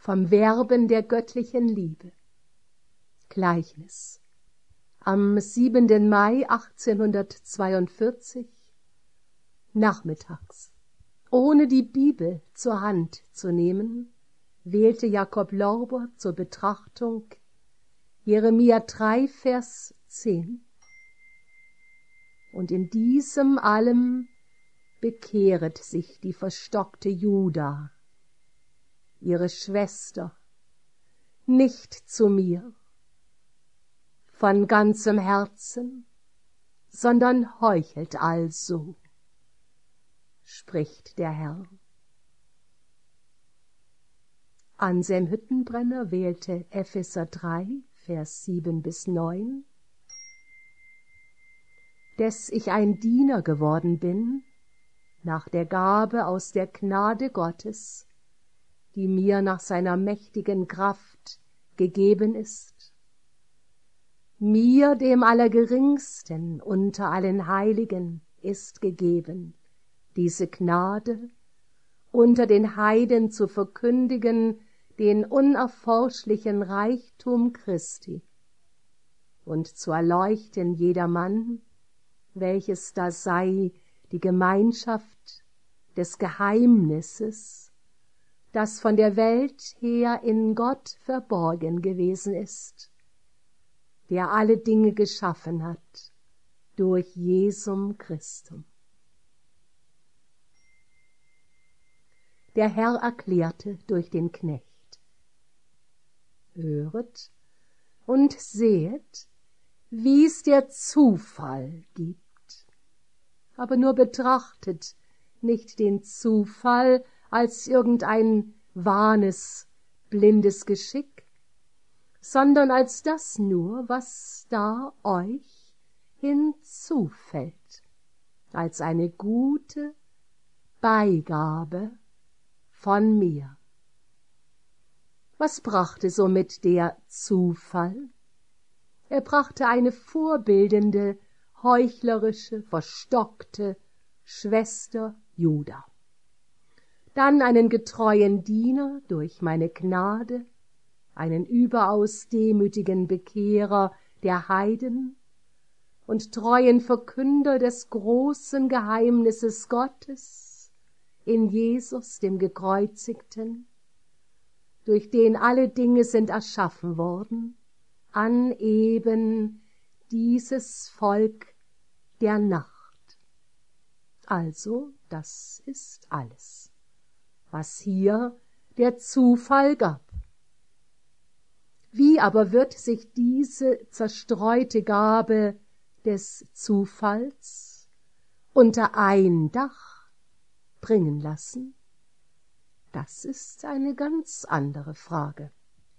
vom Werben der göttlichen Liebe. Gleichnis. Am 7. Mai 1842, nachmittags. Ohne die Bibel zur Hand zu nehmen, wählte Jakob Lorber zur Betrachtung Jeremia 3, Vers 10. Und in diesem allem bekehret sich die verstockte Juda, ihre Schwester, nicht zu mir, von ganzem Herzen, sondern heuchelt also, spricht der Herr. Anselm Hüttenbrenner wählte Epheser 3, Vers 7-9. Des ich ein Diener geworden bin, nach der Gabe aus der Gnade Gottes, die mir nach seiner mächtigen Kraft gegeben ist, mir, dem Allergeringsten unter allen Heiligen, ist gegeben, diese Gnade, unter den Heiden zu verkündigen, den unerforschlichen Reichtum Christi, und zu erleuchten jedermann, welches da sei die Gemeinschaft des Geheimnisses, das von der Welt her in Gott verborgen gewesen ist, der alle Dinge geschaffen hat durch Jesum Christum. Der Herr erklärte durch den Knecht: Höret und sehet, wie's der Zufall gibt. Aber nur betrachtet nicht den Zufall als irgendein wahnes, blindes Geschick, sondern als das nur, was da euch hinzufällt, als eine gute Beigabe von mir. Was brachte somit der Zufall? Er brachte eine vorbildende, heuchlerische, verstockte Schwester Juda. Dann einen getreuen Diener durch meine Gnade, einen überaus demütigen Bekehrer der Heiden und treuen Verkünder des großen Geheimnisses Gottes in Jesus, dem Gekreuzigten, durch den alle Dinge sind erschaffen worden, an eben dieses Volk der Nacht. Also, das ist alles, was hier der Zufall gab. Wie aber wird sich diese zerstreute Gabe des Zufalls unter ein Dach bringen lassen? Das ist eine ganz andere Frage.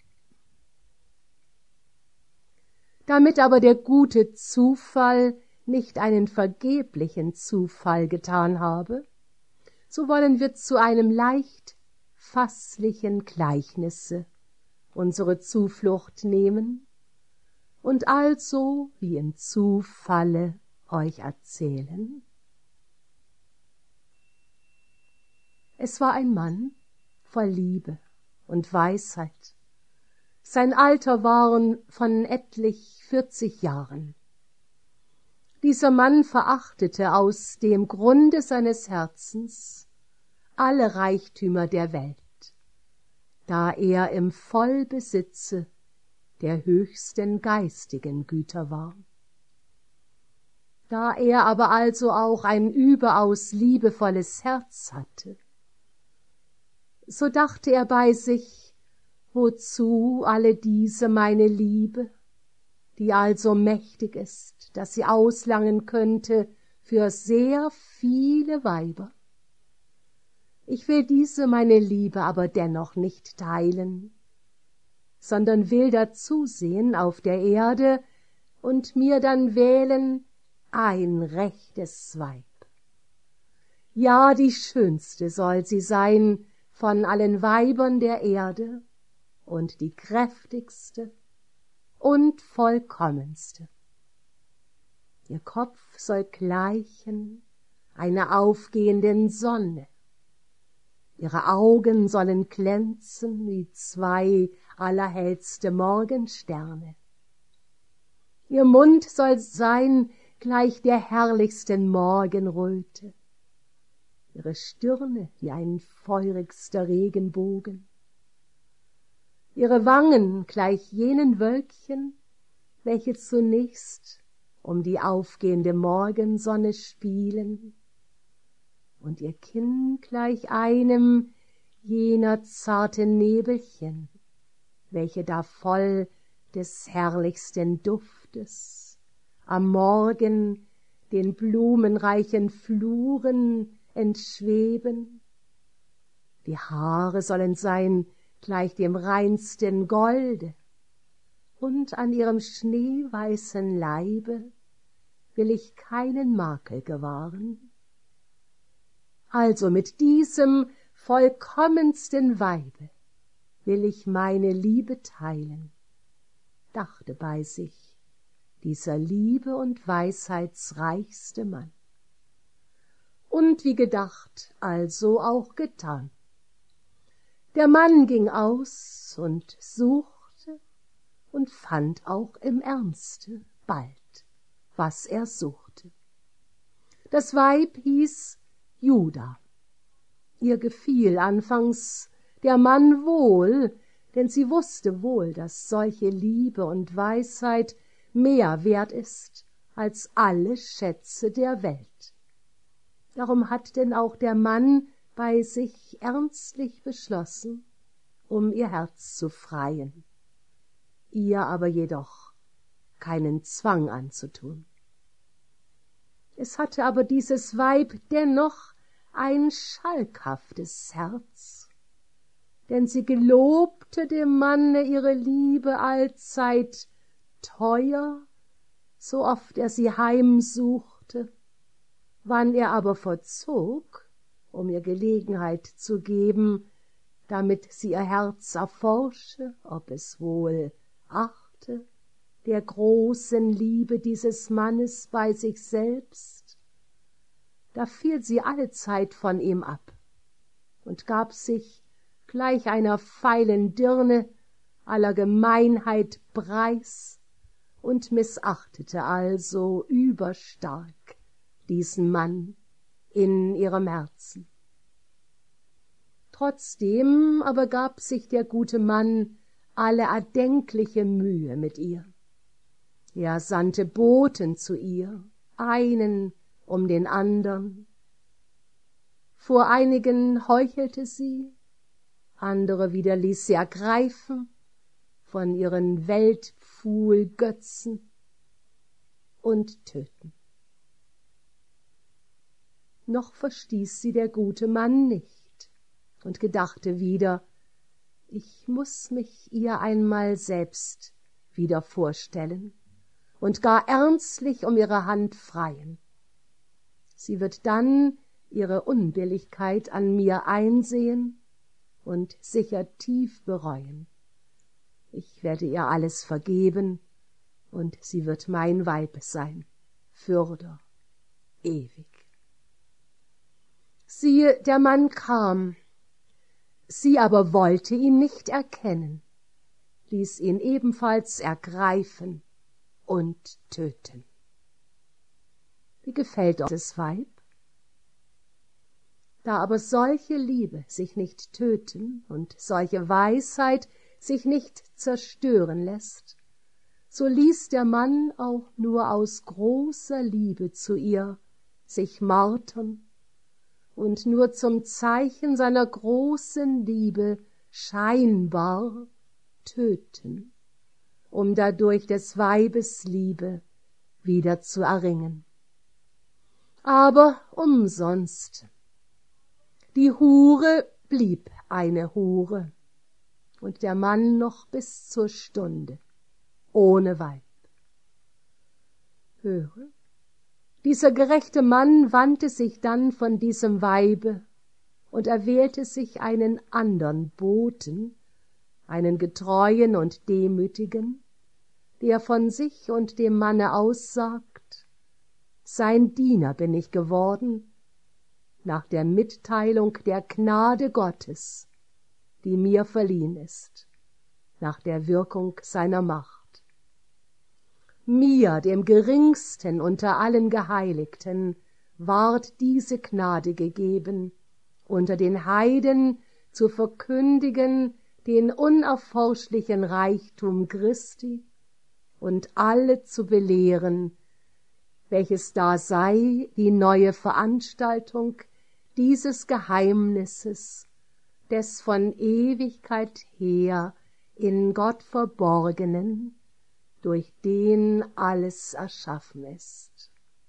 Damit aber der gute Zufall nicht einen vergeblichen Zufall getan habe, so wollen wir zu einem leicht fasslichen Gleichnisse unsere Zuflucht nehmen und also wie im Zufalle euch erzählen. Es war ein Mann voll Liebe und Weisheit. Sein Alter waren von etlich 40 Jahren. Dieser Mann verachtete aus dem Grunde seines Herzens alle Reichtümer der Welt, da er im Vollbesitze der höchsten geistigen Güter war. Da er aber also auch ein überaus liebevolles Herz hatte, so dachte er bei sich, wozu alle diese meine Liebe, die also mächtig ist, dass sie auslangen könnte für sehr viele Weiber. Ich will diese meine Liebe aber dennoch nicht teilen, sondern will dazusehen auf der Erde und mir dann wählen ein rechtes Weib. Ja, die schönste soll sie sein von allen Weibern der Erde und die kräftigste und vollkommenste. Ihr Kopf soll gleichen einer aufgehenden Sonne, ihre Augen sollen glänzen wie 2 allerhellste Morgensterne. Ihr Mund soll sein gleich der herrlichsten Morgenröte, ihre Stirne wie ein feurigster Regenbogen, ihre Wangen gleich jenen Wölkchen, welche zunächst um die aufgehende Morgensonne spielen, und ihr Kinn gleich einem jener zarten Nebelchen, welche da voll des herrlichsten Duftes am Morgen den blumenreichen Fluren entschweben. Die Haare sollen sein gleich dem reinsten Golde, und an ihrem schneeweißen Leibe will ich keinen Makel gewahren. Also mit diesem vollkommensten Weibe will ich meine Liebe teilen, dachte bei sich dieser liebe und weisheitsreichste Mann. Und wie gedacht, also auch getan. Der Mann ging aus und suchte und fand auch im Ernste bald, was er suchte. Das Weib hieß Juda. Ihr gefiel anfangs der Mann wohl, denn sie wusste wohl, dass solche Liebe und Weisheit mehr wert ist als alle Schätze der Welt. Darum hat denn auch der Mann bei sich ernstlich beschlossen, um ihr Herz zu freien, ihr aber jedoch keinen Zwang anzutun. Es hatte aber dieses Weib dennoch ein schalkhaftes Herz, denn sie gelobte dem Manne ihre Liebe allzeit teuer, so oft er sie heimsuchte. Wann er aber verzog, um ihr Gelegenheit zu geben, damit sie ihr Herz erforsche, ob es wohl achte, der großen Liebe dieses Mannes bei sich selbst, da fiel sie allezeit von ihm ab und gab sich gleich einer feilen Dirne aller Gemeinheit preis und missachtete also überstark diesen Mann in ihrem Herzen. Trotzdem aber gab sich der gute Mann alle erdenkliche Mühe mit ihr. Er sandte Boten zu ihr, einen um den andern. Vor einigen heuchelte sie, andere wieder ließ sie ergreifen von ihren Weltpfuhlgötzen und töten. Noch verstieß sie der gute Mann nicht und gedachte wieder, ich muß mich ihr einmal selbst wieder vorstellen und gar ernstlich um ihre Hand freien. Sie wird dann ihre Unbilligkeit an mir einsehen und sicher tief bereuen. Ich werde ihr alles vergeben, und sie wird mein Weib sein, fürder ewig. Siehe, der Mann kam, sie aber wollte ihn nicht erkennen, ließ ihn ebenfalls ergreifen und töten. Wie gefällt euch das Weib? Da aber solche Liebe sich nicht töten und solche Weisheit sich nicht zerstören lässt, so ließ der Mann auch nur aus großer Liebe zu ihr sich martern und nur zum Zeichen seiner großen Liebe scheinbar töten, um dadurch des Weibes Liebe wieder zu erringen. Aber umsonst. Die Hure blieb eine Hure, und der Mann noch bis zur Stunde ohne Weib. Höre, dieser gerechte Mann wandte sich dann von diesem Weibe und erwählte sich einen andern Boten, einen getreuen und demütigen, der von sich und dem Manne aussagt, sein Diener bin ich geworden, nach der Mitteilung der Gnade Gottes, die mir verliehen ist, nach der Wirkung seiner Macht. Mir, dem geringsten unter allen Geheiligten, ward diese Gnade gegeben, unter den Heiden zu verkündigen den unerforschlichen Reichtum Christi und alle zu belehren, welches da sei die neue Veranstaltung dieses Geheimnisses, des von Ewigkeit her in Gott Verborgenen, durch den alles erschaffen ist.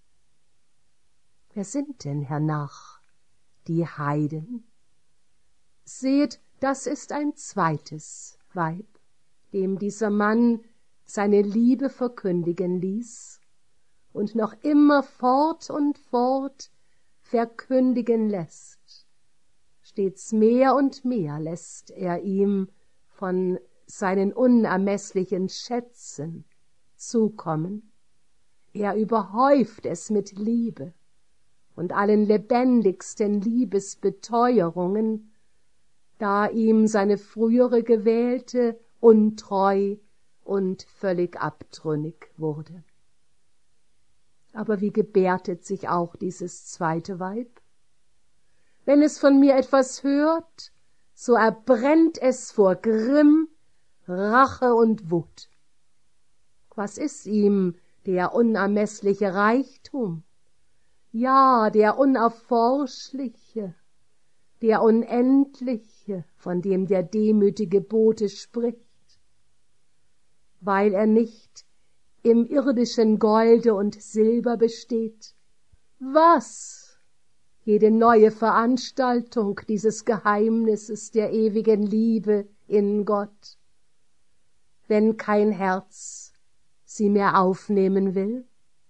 Wer sind denn hernach die Heiden? Seht, das ist ein zweites Weib, dem dieser Mann seine Liebe verkündigen ließ und noch immer fort und fort verkündigen lässt. Stets mehr und mehr lässt er ihm von seinen unermesslichen Schätzen zukommen. Er überhäuft es mit Liebe und allen lebendigsten Liebesbeteuerungen, da ihm seine frühere Gewählte untreu und völlig abtrünnig wurde. Aber wie gebärdet sich auch dieses zweite Weib? Wenn es von mir etwas hört, so erbrennt es vor Grimm, Rache und Wut. Was ist ihm der unermessliche Reichtum? Ja, der unerforschliche, der Unendliche, von dem der demütige Bote spricht, weil er nicht im irdischen Golde und Silber besteht. Was? Jede neue Veranstaltung dieses Geheimnisses der ewigen Liebe in Gott, wenn kein Herz sie mehr aufnehmen will?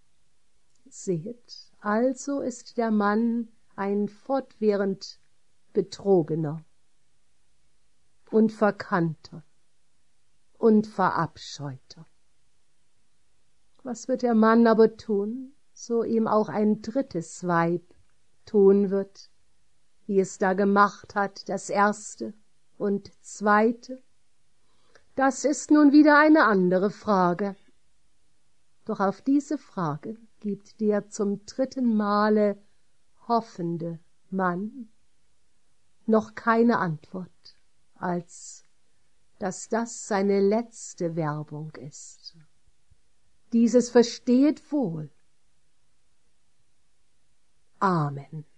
Seht, also ist der Mann ein fortwährend Betrogener und Verkannter und Verabscheuter. Was wird der Mann aber tun, so ihm auch ein drittes Weib tun wird, wie es da gemacht hat, das erste und zweite? Das ist nun wieder eine andere Frage. Doch auf diese Frage gibt der zum dritten Male hoffende Mann noch keine Antwort, als dass das seine letzte Werbung ist. Dieses verstehet wohl. Amen.